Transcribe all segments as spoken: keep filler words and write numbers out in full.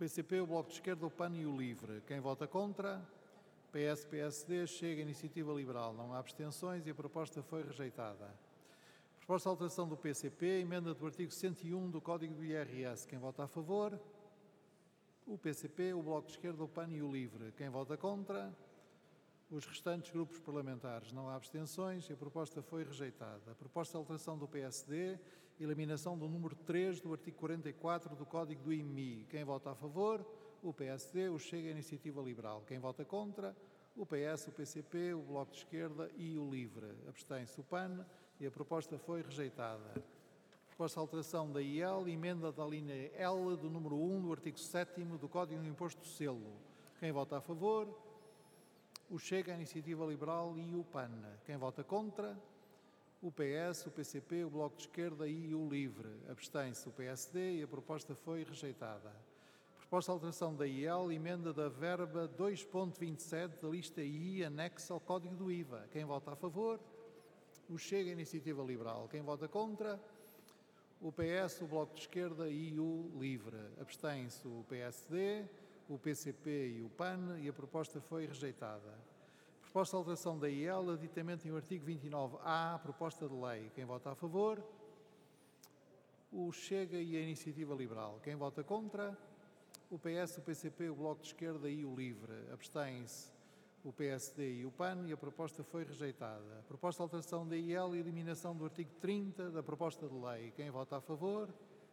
P C P, o Bloco de Esquerda, o P A N e o LIVRE. Quem vota contra? P S, P S D, Chega, Iniciativa Liberal. Não há abstenções e a proposta foi rejeitada. Proposta de alteração do P C P, emenda do artigo cento e um do Código do I R S. Quem vota a favor? O P C P, o Bloco de Esquerda, o P A N e o LIVRE. Quem vota contra? Os restantes grupos parlamentares. Não há abstenções e a proposta foi rejeitada. A proposta de alteração do P S D, eliminação do número três do artigo quarenta e quatro do Código do I M I. Quem vota a favor? O P S D, o Chega, a Iniciativa Liberal. Quem vota contra? O P S, o P C P, o Bloco de Esquerda e o LIVRE. Abstém-se o P A N e a proposta foi rejeitada. Proposta de alteração da I L, emenda da linha L do número um do artigo sétimo do Código do Imposto do Selo. Quem vota a favor? O Chega, a Iniciativa Liberal e o P A N. Quem vota contra? O P S, o P C P, o Bloco de Esquerda e o LIVRE. Abstém-se o P S D e a proposta foi rejeitada. Proposta de alteração da I L, emenda da verba dois ponto vinte e sete da lista I, anexa ao Código do I V A. Quem vota a favor? O Chega, a Iniciativa Liberal. Quem vota contra? O P S, o Bloco de Esquerda e o LIVRE. Abstém-se o P S D, o P C P e o P A N e a proposta foi rejeitada. Proposta de alteração da I L, aditamento em o artigo vinte e nove A, proposta de lei. Quem vota a favor? O Chega e a Iniciativa Liberal. Quem vota contra? O P S, o P C P, o Bloco de Esquerda e o LIVRE. Abstém-se o P S D e o P A N e a proposta foi rejeitada. Proposta de alteração da I L e eliminação do artigo trinta da proposta de lei. Quem vota a favor?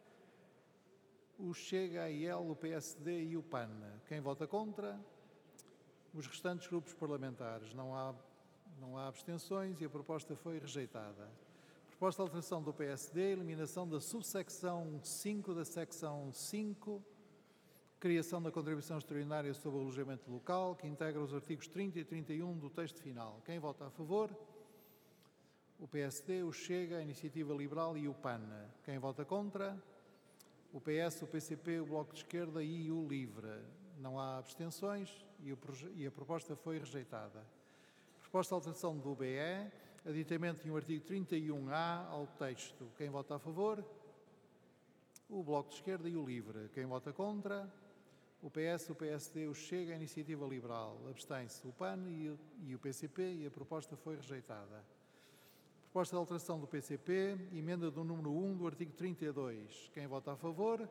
O Chega, a I L, o P S D e o P A N. Quem vota contra? Os restantes grupos parlamentares. Não há, não há abstenções e a proposta foi rejeitada. Proposta de alteração do P S D, eliminação da subsecção cinco da secção cinco, criação da contribuição extraordinária sobre o alojamento local, que integra os artigos trinta e trinta e um do texto final. Quem vota a favor? O P S D, o Chega, a Iniciativa Liberal e o P A N. Quem vota contra? O P S, o P C P, o Bloco de Esquerda e o LIVRE. Não há abstenções e, o, e a proposta foi rejeitada. Proposta de alteração do B E, aditamento em um artigo trinta e um A ao texto. Quem vota a favor? O Bloco de Esquerda e o LIVRE. Quem vota contra? O P S, o P S D, o Chega, a Iniciativa Liberal. Abstém-se o P A N e o, e o P C P e a proposta foi rejeitada. Proposta de alteração do P C P, emenda do número um do artigo trinta e dois. Quem vota a favor?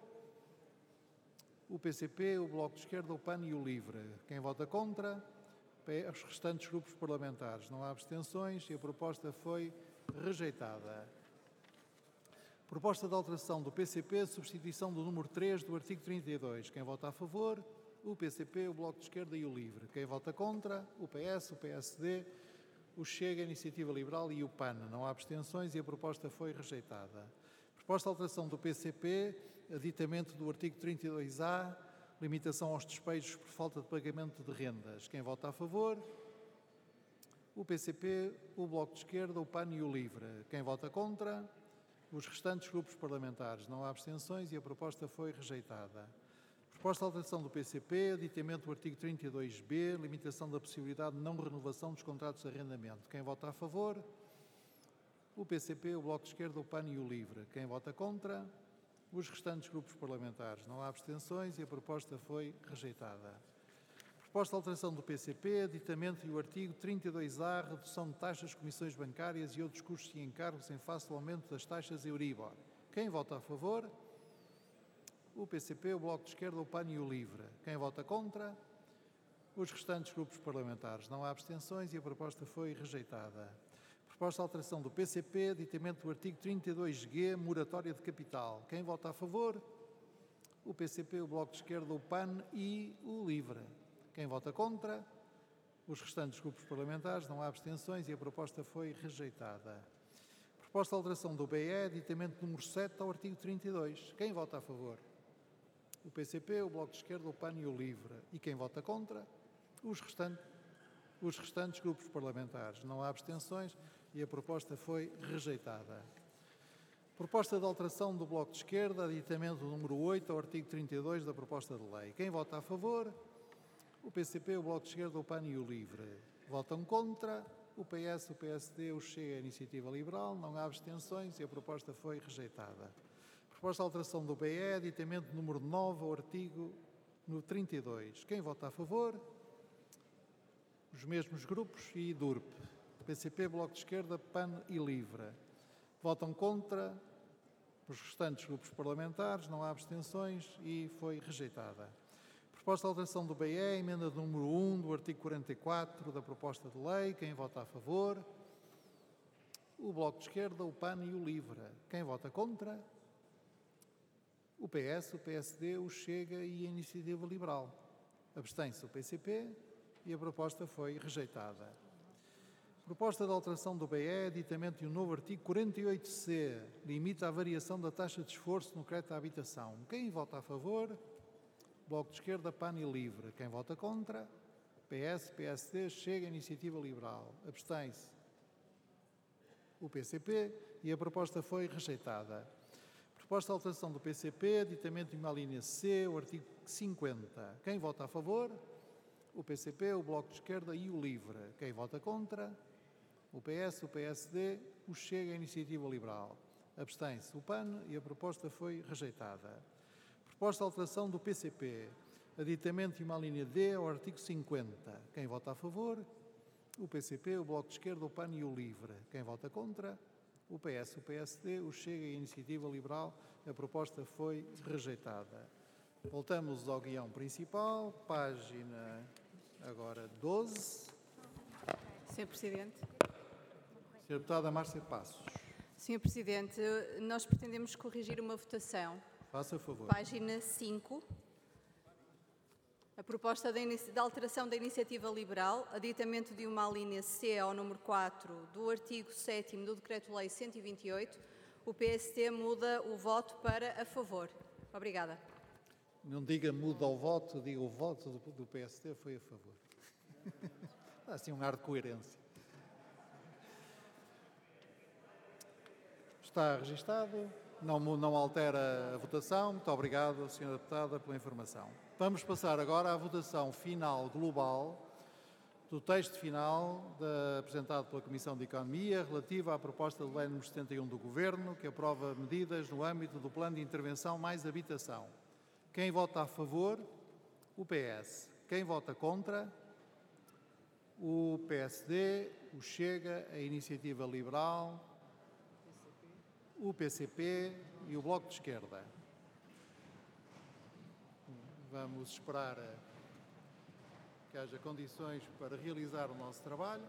O P C P, o Bloco de Esquerda, o P A N e o LIVRE. Quem vota contra? Os restantes grupos parlamentares. Não há abstenções e a proposta foi rejeitada. Proposta de alteração do P C P, substituição do número três do artigo trinta e dois. Quem vota a favor? O P C P, o Bloco de Esquerda e o LIVRE. Quem vota contra? O P S, o P S D, o Chega, a Iniciativa Liberal e o P A N. Não há abstenções e a proposta foi rejeitada. Proposta de alteração do P C P, aditamento do artigo trinta e dois A, limitação aos despejos por falta de pagamento de rendas. Quem vota a favor? O P C P, o Bloco de Esquerda, o P A N e o LIVRE. Quem vota contra? Os restantes grupos parlamentares. Não há abstenções e a proposta foi rejeitada. Proposta de alteração do P C P, aditamento do artigo trinta e dois B, limitação da possibilidade de não renovação dos contratos de arrendamento. Quem vota a favor? O P C P, o Bloco de Esquerda, o P A N e o LIVRE. Quem vota contra? Os restantes grupos parlamentares. Não há abstenções e a proposta foi rejeitada. Proposta de alteração do P C P, aditamento e o artigo trinta e dois A, redução de taxas, comissões bancárias e outros custos e encargos em face do aumento das taxas Euribor. Quem vota a favor? O P C P, o Bloco de Esquerda, o P A N e o LIVRE. Quem vota contra? Os restantes grupos parlamentares. Não há abstenções e a proposta foi rejeitada. Proposta de alteração do P C P, aditamento do artigo trinta e dois G, moratória de capital. Quem vota a favor? O P C P, o Bloco de Esquerda, o P A N e o LIVRE. Quem vota contra? Os restantes grupos parlamentares. Não há abstenções e a proposta foi rejeitada. Proposta de alteração do B E, aditamento número sete ao artigo trinta e dois. Quem vota a favor? O P C P, o Bloco de Esquerda, o P A N e o LIVRE. E quem vota contra? Os restantes, os restantes grupos parlamentares. Não há abstenções e a proposta foi rejeitada. Proposta de alteração do Bloco de Esquerda, aditamento número oito ao artigo trinta e dois da proposta de lei. Quem vota a favor? O P C P, o Bloco de Esquerda, o P A N e o LIVRE. Votam contra? O P S, o P S D, o Chega, a Iniciativa Liberal. Não há abstenções e a proposta foi rejeitada. Proposta de alteração do B E, aditamento número nove ao artigo No trinta e dois, quem vota a favor? Os mesmos grupos e D U R P. P C P, Bloco de Esquerda, P A N e LIVRE. Votam contra os restantes grupos parlamentares, não há abstenções e foi rejeitada. Proposta de alteração do B E, emenda número um do artigo quarenta e quatro da proposta de lei. Quem vota a favor? O Bloco de Esquerda, o P A N e o LIVRE. Quem vota contra? O P S, o P S D, o Chega e a Iniciativa Liberal. Abstém-se o P C P e a proposta foi rejeitada. Proposta de alteração do B E, aditamento de um novo artigo quarenta e oito C, limita a variação da taxa de esforço no crédito à habitação. Quem vota a favor? Bloco de Esquerda, P A N e LIVRE. Quem vota contra? P S, P S D, Chega e Iniciativa Liberal. Abstém-se o P C P e a proposta foi rejeitada. Proposta de alteração do P C P, aditamento de uma linha C, o artigo cinquenta. Quem vota a favor? O P C P, o Bloco de Esquerda e o LIVRE. Quem vota contra? O P S, o P S D, o Chega e a Iniciativa Liberal. Abstém-se o P A N e a proposta foi rejeitada. Proposta de alteração do P C P, aditamento de uma linha D ao artigo cinquenta. Quem vota a favor? O P C P, o Bloco de Esquerda, o P A N e o LIVRE. Quem vota contra? O P S, o P S D, o Chega e a Iniciativa Liberal. A proposta foi rejeitada. Voltamos ao guião principal, página agora doze. senhor Presidente. senhora Deputada Márcia Passos. senhor Presidente, nós pretendemos corrigir uma votação. Faça favor. Página cinco. A proposta de, de alteração da Iniciativa Liberal, aditamento de uma alínea C ao número quatro do artigo sétimo do Decreto-Lei cento e vinte e oito, o P S D muda o voto para a favor. Obrigada. Não diga muda o voto, diga o voto do, do P S D foi a favor. Dá assim um ar de coerência. Está registado, não, não altera a votação. Muito obrigado, senhora Deputada, pela informação. Vamos passar agora à votação final global do texto final da, apresentado pela Comissão de Economia relativa à proposta de lei número setenta e um do Governo, que aprova medidas no âmbito do Plano de Intervenção mais Habitação. Quem vota a favor? O P S. Quem vota contra? O P S D, o Chega, a Iniciativa Liberal, o P C P e o Bloco de Esquerda. Vamos esperar que haja condições para realizar o nosso trabalho.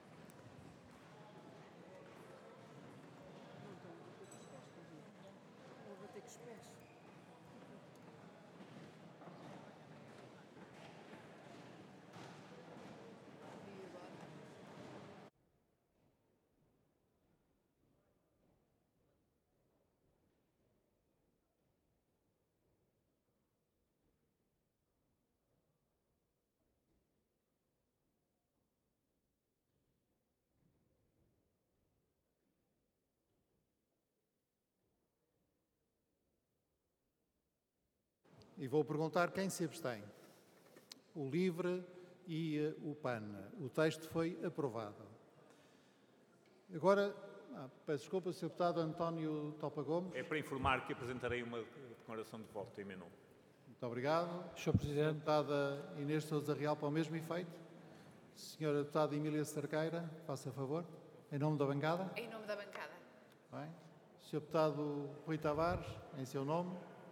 E vou perguntar quem se abstém. O LIVRE e o P A N. O texto foi aprovado. Agora, ah, peço desculpa, senhor Deputado António Topa Gomes. É para informar que apresentarei uma declaração de voto em meu nome. Muito obrigado. senhor Presidente. senhora Deputada Inês Sousa Real, para o mesmo efeito. senhora Deputada Emília Cerqueira, faça favor. Em nome da bancada. Em nome da bancada. Bem. senhor Deputado Rui Tavares, em seu nome.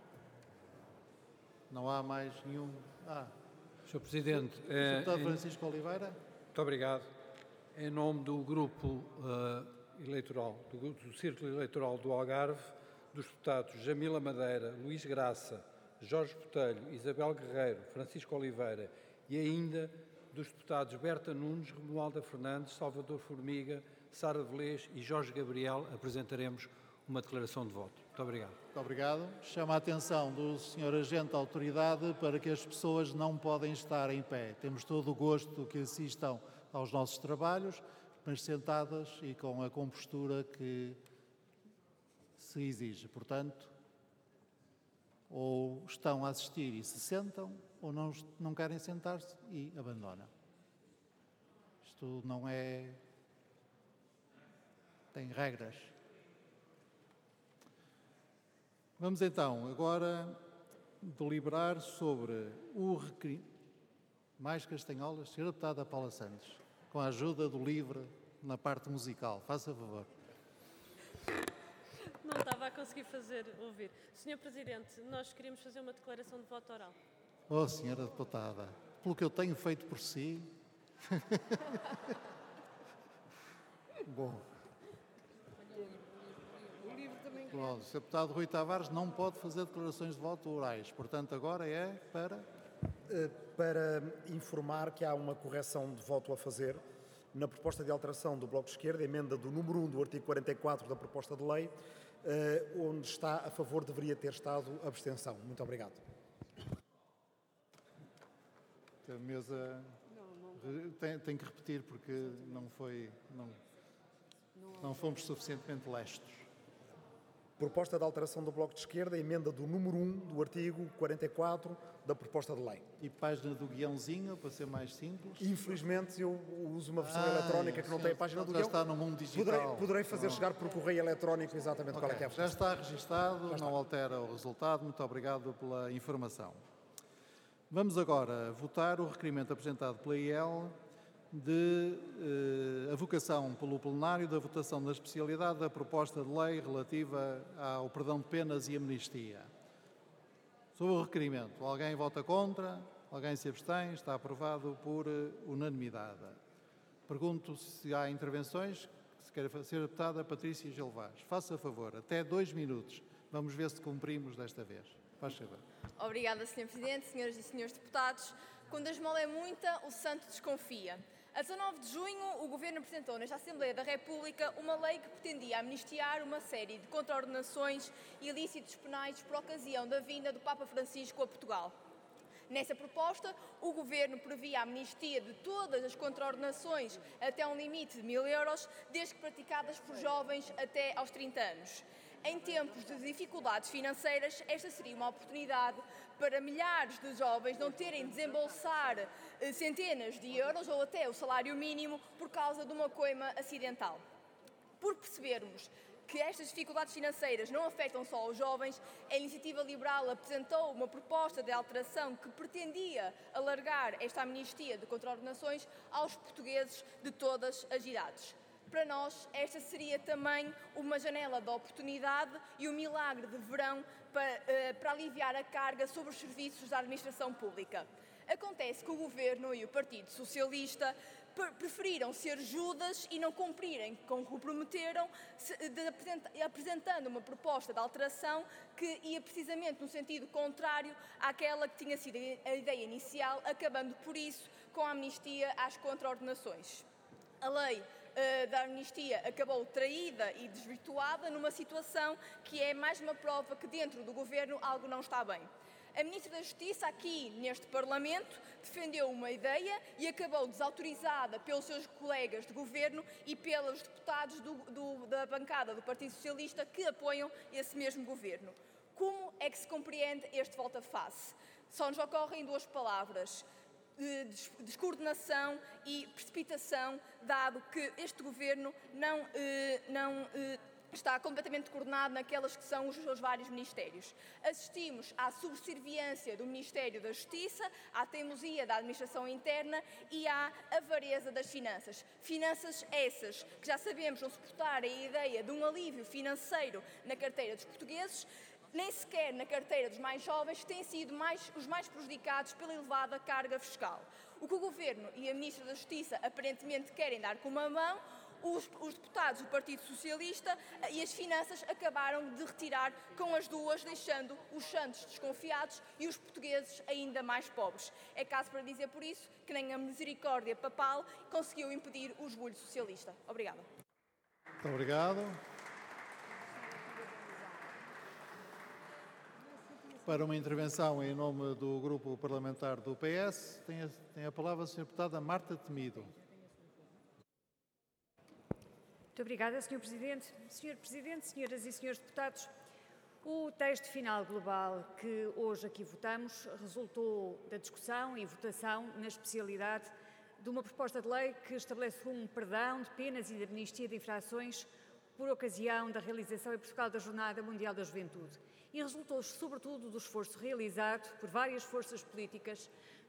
Não há mais nenhum... Ah, senhor Presidente, senhor eh, Deputado em- Francisco Oliveira. muito obrigado. Em nome do grupo eh, eleitoral, do, grupo- do Círculo Eleitoral do Algarve, dos deputados Jamila Madeira, Luís Graça, Jorge Botelho, Isabel Guerreiro, Francisco Oliveira e ainda dos deputados Berta Nunes, Romualda Fernandes, Salvador Formiga, Sara Velez e Jorge Gabriel, apresentaremos uma declaração de voto. Muito obrigado. Muito obrigado. Chama a atenção do senhor Agente da Autoridade para que as pessoas não podem estar em pé. Temos todo o gosto que assistam aos nossos trabalhos, mas sentadas e com a compostura que se exige. Portanto, ou estão a assistir e se sentam, ou não, não querem sentar-se e abandonam. Isto não é... tem regras. Vamos então agora deliberar sobre o requerimento... Mais castanholas, senhora Deputada Paula Santos, com a ajuda do LIVRE na parte musical. Faça favor. Não estava a conseguir fazer ouvir. senhor Presidente, nós queríamos fazer uma declaração de voto oral. Oh, senhora Deputada, pelo que eu tenho feito por si... Bom... Bom, o senhor Deputado Rui Tavares não pode fazer declarações de voto orais, portanto agora é para... Para informar que há uma correção de voto a fazer na proposta de alteração do Bloco de Esquerda, emenda do número um do artigo quarenta e quatro da proposta de lei, onde está a favor deveria ter estado abstenção. Muito obrigado. A mesa tem, tem que repetir porque não foi, não, não fomos suficientemente lestos. Proposta de alteração do Bloco de Esquerda, emenda do número um do artigo quarenta e quatro da proposta de lei. E página do guiãozinho, para ser mais simples? Infelizmente, eu uso uma versão ah, eletrónica é, que não sim, tem a página do já guião. está no mundo digital. Poderei, poderei fazer Pronto. chegar por correio eletrónico exatamente okay. qual é que é a Já está registado, já está. Não altera o resultado. Muito obrigado pela informação. Vamos agora votar o requerimento apresentado pela I E L de eh, avocação pelo plenário da votação da especialidade da proposta de lei relativa ao perdão de penas e amnistia. Sobre o requerimento, alguém vota contra? Alguém se abstém? Está aprovado por uh, unanimidade. Pergunto se há intervenções. Se quer ser deputada Patrícia Gil Vaz. Faça favor, até dois minutos. Vamos ver se cumprimos desta vez. Faz favor. Obrigada, senhor Presidente, senhoras e senhores deputados. Quando a esmola é muita, o santo desconfia. A dezanove de junho, o Governo apresentou nesta Assembleia da República uma lei que pretendia amnistiar uma série de contraordenações e ilícitos penais por ocasião da vinda do Papa Francisco a Portugal. Nessa proposta, o Governo previa a amnistia de todas as contraordenações até um limite de mil euros, desde que praticadas por jovens até aos trinta anos. Em tempos de dificuldades financeiras, esta seria uma oportunidade para milhares de jovens não terem de desembolsar eh, centenas de euros ou até o salário mínimo por causa de uma coima acidental. Por percebermos que estas dificuldades financeiras não afetam só os jovens, a Iniciativa Liberal apresentou uma proposta de alteração que pretendia alargar esta amnistia de contraordenações aos portugueses de todas as idades. Para nós, esta seria também uma janela de oportunidade e um milagre de verão para, para aliviar a carga sobre os serviços da administração pública. Acontece que o Governo e o Partido Socialista preferiram ser Judas e não cumprirem com o que prometeram, apresentando uma proposta de alteração que ia precisamente no sentido contrário àquela que tinha sido a ideia inicial, acabando por isso com a amnistia às contraordenações. A lei da amnistia acabou traída e desvirtuada numa situação que é mais uma prova que dentro do Governo algo não está bem. A Ministra da Justiça, aqui neste Parlamento, defendeu uma ideia e acabou desautorizada pelos seus colegas de Governo e pelos deputados do, do, da bancada do Partido Socialista que apoiam esse mesmo Governo. Como é que se compreende este volte-face? Só nos ocorrem duas palavras: descoordenação e precipitação, dado que este Governo não, não está completamente coordenado naquelas que são os seus vários ministérios. Assistimos à subserviência do Ministério da Justiça, à teimosia da administração interna e à avareza das finanças. Finanças essas que já sabemos não suportar a ideia de um alívio financeiro na carteira dos portugueses, nem sequer na carteira dos mais jovens, que têm sido mais, os mais prejudicados pela elevada carga fiscal. O que o Governo e a Ministra da Justiça aparentemente querem dar com uma mão, os, os deputados do Partido Socialista e as finanças acabaram de retirar com as duas, deixando os santos desconfiados e os portugueses ainda mais pobres. É caso para dizer por isso que nem a misericórdia papal conseguiu impedir o esbulho socialista. Obrigada. Muito obrigado. Para uma intervenção em nome do Grupo Parlamentar do P S, tem a, tem a palavra a senhora Deputada Marta Temido. Muito obrigada, senhor Presidente. senhor Presidente, senhoras e senhores deputados, o texto final global que hoje aqui votamos resultou da discussão e votação na especialidade de uma proposta de lei que estabelece um perdão de penas e de amnistia de infrações por ocasião da realização em Portugal da Jornada Mundial da Juventude. e resultou sobretudo do esforço realizado por várias forças políticas